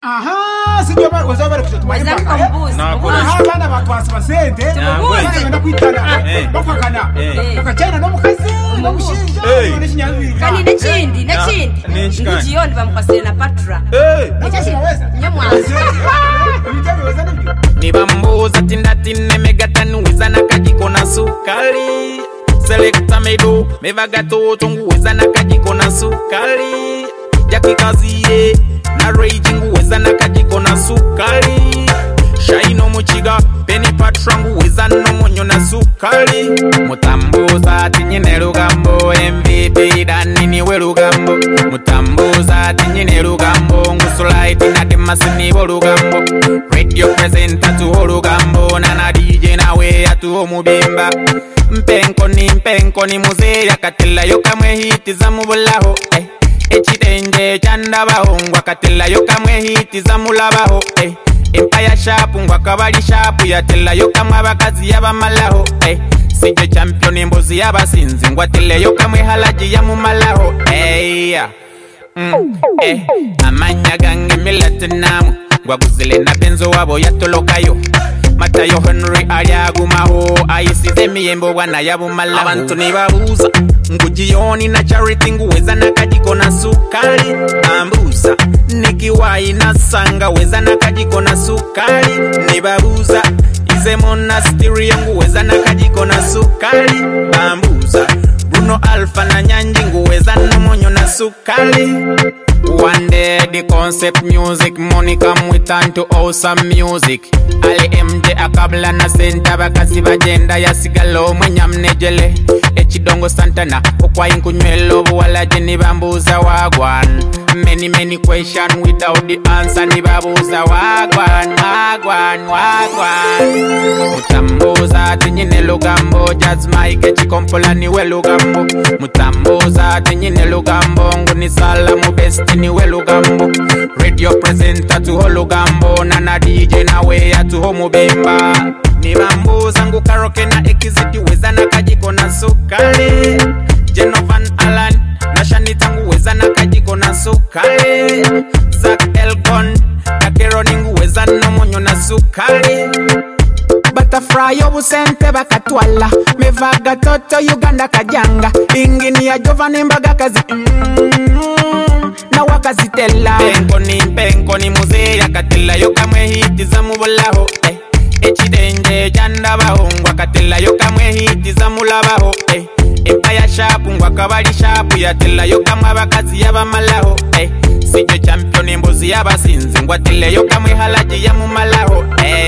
aha sijyo bazabara kutumanya aha bana batwasa basente bagenda kwitana bakwakana bakajana no mukazi no mushinja n'ishinyabiri kandi n'ikindi ngujiyoni bamukasire na patra cyashirabeza nyamwazi nibambuza tindatine megatanu wizana kajiko na sukari selecta medo mevagato tongu wizana kajiko na sukari jakikaziye na raging wizana kajiko na sukari shaino muchiga peni patrangu wizana monyo na sukari mutambuza tinyine rugambo MVP danini we rugambo mutambuza tinyine rugambo ngusulaiti na demasini bo rugambo radio presenter tu rugambo na DJ nawe atu mubimba mpenko ni muzee akatela yokamwe hiti za mubulaho echitenje chanda bahongwa katela yokamwe hiti za mulabaho empire sharp ngwa kabali sharp yatela yokamwe abakazi yabamalaho sijo champion mbozi yabasinzi ngwatele yokamwe halaji ya mumalaho amanya gange milatinamu ngwaguzile na benzo wabo yatolokayo Matayo Henry aliagumaho ayisize miyembo wana yabumala abantu nibabuza ngujiyoni na charity nguweza na kajiko na sukari ambuza nikiwai na sanga weza na kajiko na sukari nibabuza ize monastery nguweza na kajiko na sukari ambuza Bruno Alpha na nyanji nguweza na monyo na sukari. One day the concept music money come with and to awesome music. Ali MJ akabla na senta bakasi bagenda ya sigalo mwenyamnejele echidongo Santana okwa inkunywelo wala jeni bambuza wagwan. Many question without the answer ni babuza wagwan. Mutambuza tinyine lugambo jazz mic echikompola ni we lugambo. Mutambuza tinyine lugambo nguni sala mu best ni we lugambo. Radio presenter tu holugambo na DJ nawe atu homo bimba. Ni bambuza ngu karaoke na ekiziti weza na kajiko na sukari. Genovan Alan na Shanita ngu weza na kajiko na sukari. Zach Elgon Takero ningu weza na monyo na sukari. Butterfly obusente bakatwala mevaga toto Uganda kajanga ingini ya Giovanni mbaga kazi na wakazitela penko ni muzee yakatela yokamwe hiti za mubulaho echitenje chanda bahongwa katela yokamwe hiti za mulabaho empire sharp ngwa kabali sharp yatela yokamwe abakazi yabamalaho sijo champion mbozi yabasinzi ngwatele yokamwe halaji ya mumalaho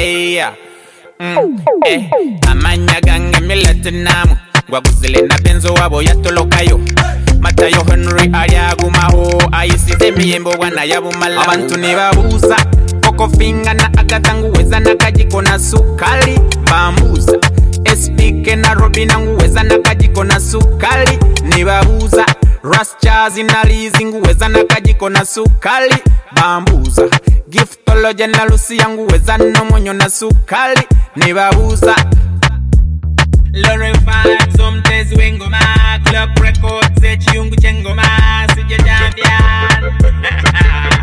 amanya gange milatinamu ngwaguzile na benzo wabo yatolokayo Matayo Henry aliagumaho ayisize miyembo wana yabumala abantu nibabuza Koko Finga na Agatha nguweza na kajiko na sukari bambuza SPK na Robina nguweza na kajiko na sukari nibabuza Ras Chazi na Lizi nguweza na kajiko na sukari bambuza Giftology na Lucy nguweza na monyo na sukari nibabuza Lore Vibes Omtez Wengoma Club Records Echiyungu Chengoma Sije Champion